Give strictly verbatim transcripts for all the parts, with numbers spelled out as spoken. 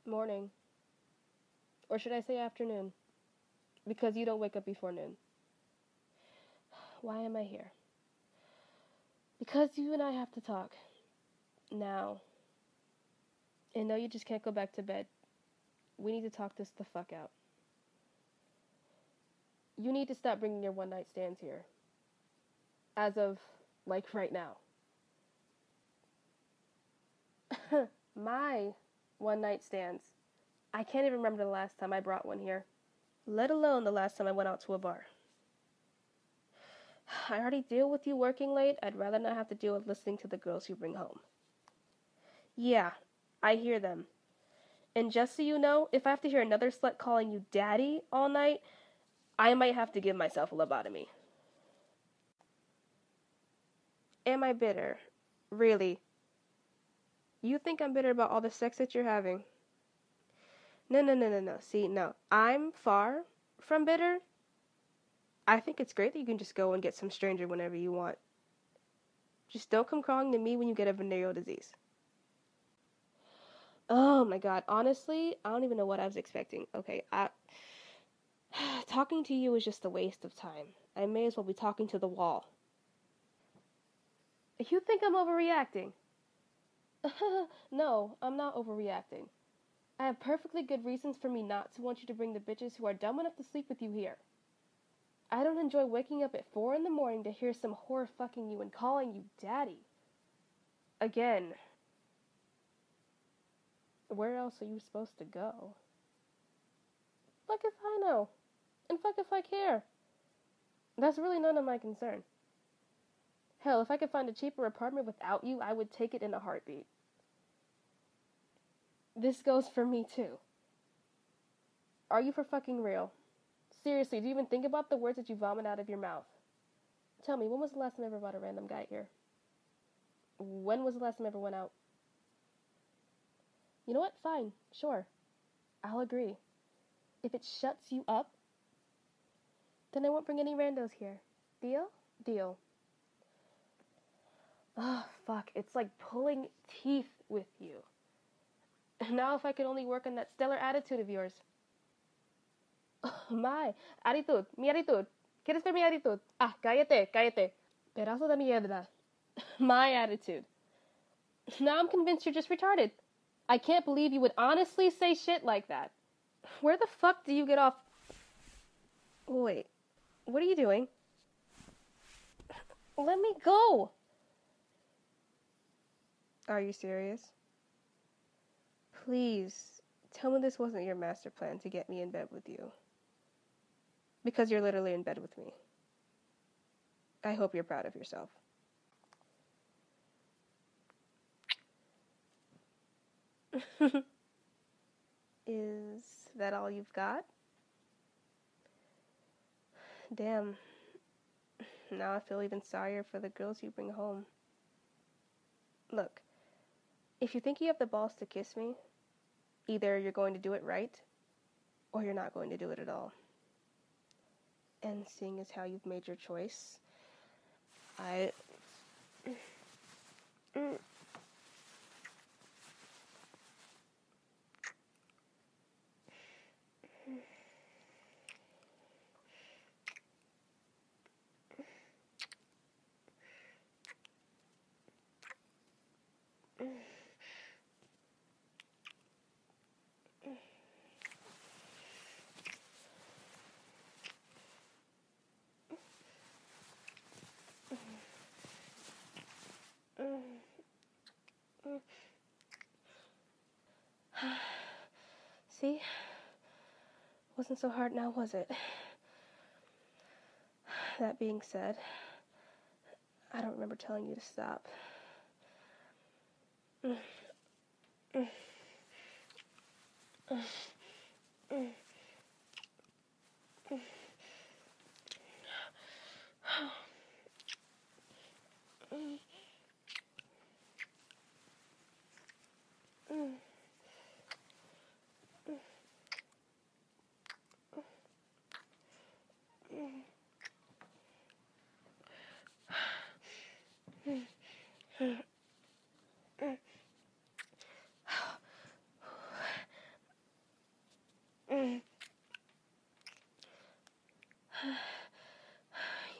Morning. Or should I say afternoon? Because you don't wake up before noon. Why am I here? Because you and I have to talk. Now. And no, you just can't go back to bed. We need to talk this the fuck out. You need to stop bringing your one night stands here. As of, like, right now. My one night stands. I can't even remember the last time I brought one here. Let alone the last time I went out to a bar. I already deal with you working late. I'd rather not have to deal with listening to the girls you bring home. Yeah, I hear them. And just so you know, if I have to hear another slut calling you daddy all night, I might have to give myself a lobotomy. Am I bitter? Really? You think I'm bitter about all the sex that you're having? No, no, no, no, no. See, no. I'm far from bitter. I think it's great that you can just go and get some stranger whenever you want. Just don't come crawling to me when you get a venereal disease. Oh my god, honestly, I don't even know what I was expecting. Okay, I... talking to you is just a waste of time. I may as well be talking to the wall. You think I'm overreacting? No, I'm not overreacting. I have perfectly good reasons for me not to want you to bring the bitches who are dumb enough to sleep with you here. I don't enjoy waking up at four in the morning to hear some whore fucking you and calling you daddy. Again. Where else are you supposed to go? Fuck if I know. And fuck if I care. That's really none of my concern. Hell, if I could find a cheaper apartment without you, I would take it in a heartbeat. This goes for me too. Are you for fucking real? Seriously, do you even think about the words that you vomit out of your mouth? Tell me, when was the last time I ever brought a random guy here? When was the last time I ever went out? You know what? Fine. Sure. I'll agree. If it shuts you up, then I won't bring any randos here. Deal? Deal. Oh, fuck. It's like pulling teeth with you. Now if I could only work on that stellar attitude of yours. Oh, my. Attitude. Mi attitude. ¿Quieres ver mi attitude? Ah, cállate, cállate. Pedazo de mierda. My attitude. Now I'm convinced you're just retarded. I can't believe you would honestly say shit like that. Where the fuck do you get off? Wait. What are you doing? Let me go. Are you serious? Please, tell me this wasn't your master plan to get me in bed with you. Because you're literally in bed with me. I hope you're proud of yourself. Is that all you've got? Damn. Now I feel even sorrier for the girls you bring home. Look, if you think you have the balls to kiss me, either you're going to do it right, or you're not going to do it at all. And seeing as how you've made your choice, I... Mm. See? Wasn't so hard now, was it? That being said, I don't remember telling you to stop. Mm. Mm. Mm. Mm. Mm. Mm. Mm.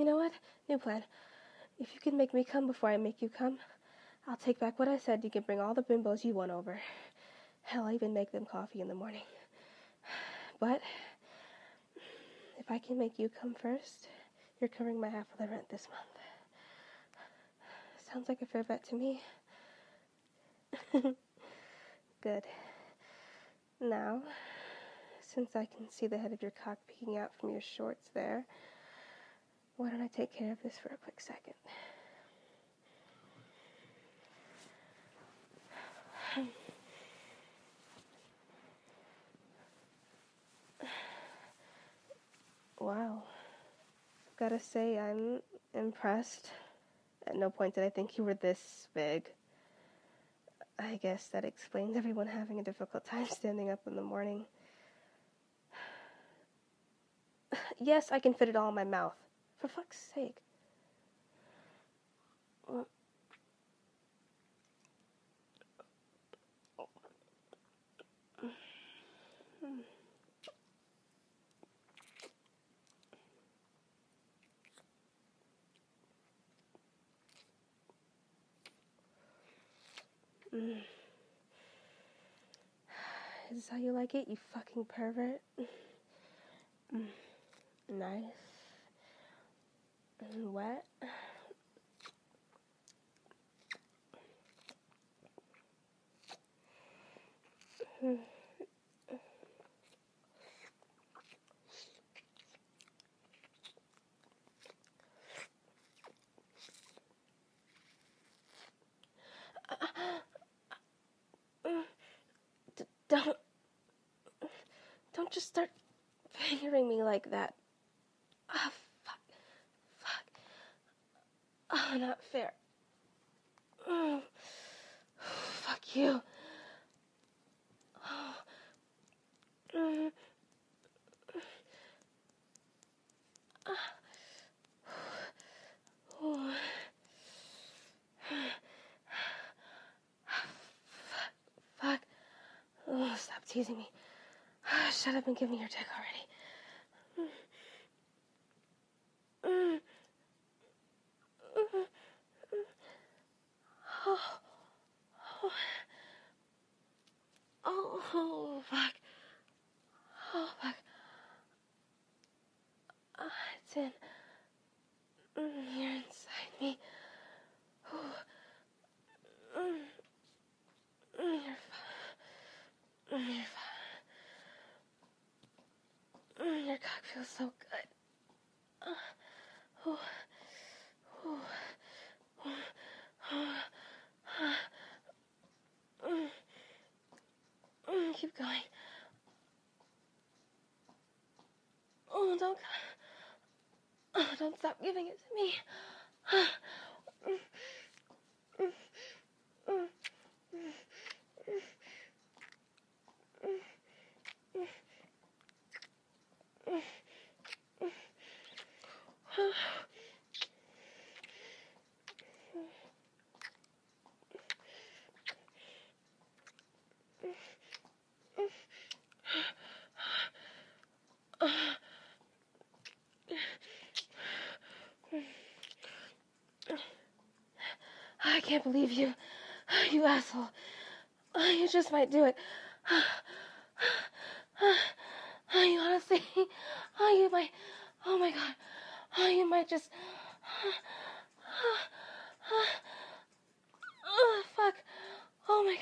know what? New plan. If you can make me come before I make you come, I'll take back what I said. You can bring all the bimbos you want over. Hell, I'll even make them coffee in the morning. But if I can make you come first, you're covering my half of the rent this month. Sounds like a fair bet to me. Good. Now, since I can see the head of your cock peeking out from your shorts there, why don't I take care of this for a quick second? Wow. Gotta say, I'm impressed. At no point did I think you were this big. I guess that explains everyone having a difficult time standing up in the morning. Yes, I can fit it all in my mouth. For fuck's sake. Mm. Is this how you like it, you fucking pervert? Mm. Nice. And wet. Mm. D- don't, don't just start fingering me like that. Ah, oh, fuck, fuck. Oh, not fair. Mm. Fuck you. Oh. Mm. Ah. Oh. Fuck. Oh, stop teasing me. Shut up and give me your dick already. Mm. Mm. Mm. Oh. Oh. Oh, oh, fuck. Oh, fuck. Oh, it's in. Mm, you're inside me. Oh. Mm. Mm, you're fine. Mm, you're fine. Mm, your cock feels so good. Uh, oh. Oh. Oh. Oh. Uh, mm. Mm, keep going. Oh, don't. Oh, don't stop giving it to me. Mm, mm, mm, mm, mm, mm, mm, mm. I can't believe you. You asshole. You just might do it. You honestly. Oh, you might. Oh my god. Oh, you might just. Oh, fuck. Oh my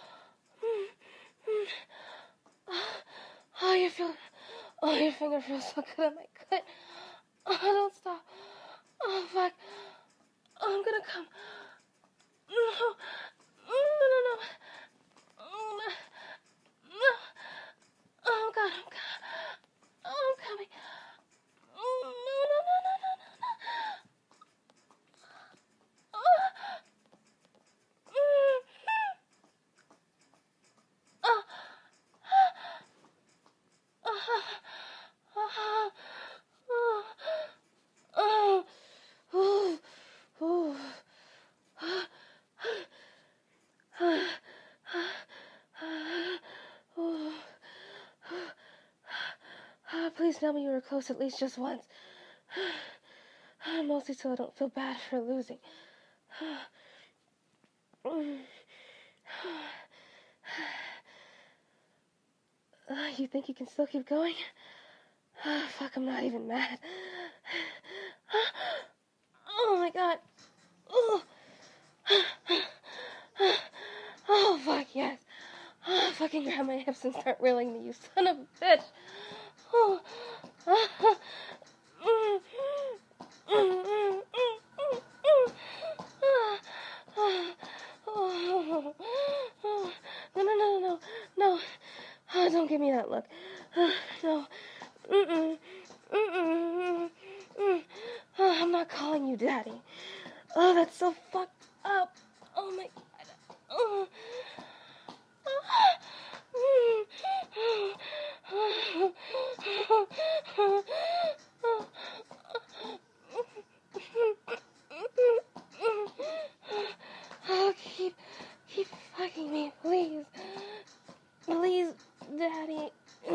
god. Oh, you feel. Oh, your finger feels so good on my gut. Oh, don't stop. Oh, fuck. Oh, I'm gonna come. No. No, no, no. Oh, no. No. Oh, God, I'm coming. Oh, I'm coming. Oh, no, no, no, no, no, no, no. Oh. Mm. Oh. Oh. Oh. Oh. Oh. Oh. Oh. Please tell me you were close at least just once. Mostly so I don't feel bad for losing. You think you can still keep going? Fuck, I'm not even mad. Oh my god. Oh, oh fuck, yes. Oh, fucking grab my hips and start reeling me, you son of a bitch. Oh. No, no, no, no, no. Oh, don't give me that look. No. Mm-mm. Mm-mm. Mm-mm. Oh, I'm not calling you daddy. Oh, that's so fucked up. Oh my god. Oh. Oh, keep, keep fucking me, please. Please, daddy.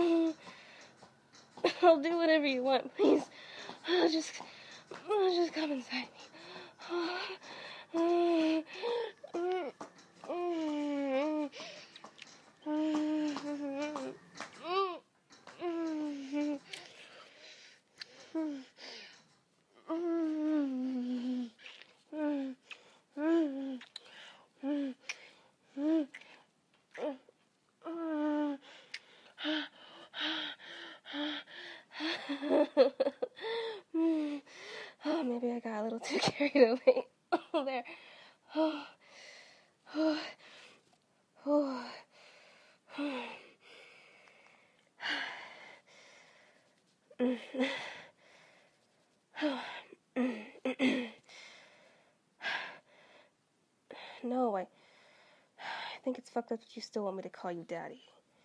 I'll do whatever you want, please. I'll just, I'll just come inside me. Oh, maybe I got a little too carried away. Oh, there. Oh, oh, oh, No, I, I think it's fucked up that you still want me to call you daddy.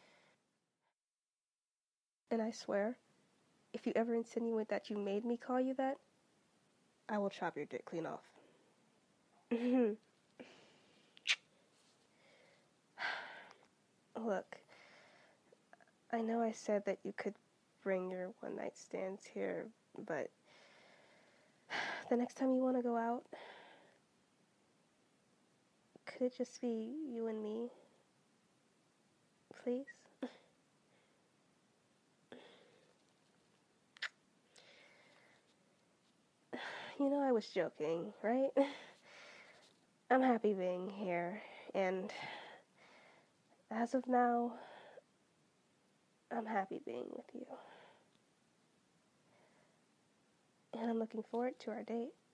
And I swear, if you ever insinuate that you made me call you that, I will chop your dick clean off. Look, I know I said that you could bring your one-night stands here, but the next time you want to go out, could it just be you and me? Please? You know I was joking, right? I'm happy being here, and as of now, I'm happy being with you. And I'm looking forward to our date.